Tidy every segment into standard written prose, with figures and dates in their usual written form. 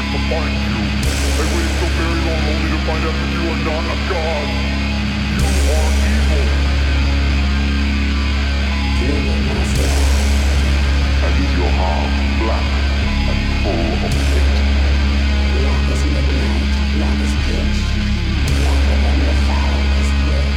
to find you. I waited so very long only to find out that you are not a god. You are evil. And is your heart black and full of hate? Black as midnight, black as pitch, blacker than the foulest witch.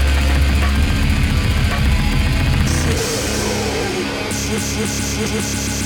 Yes.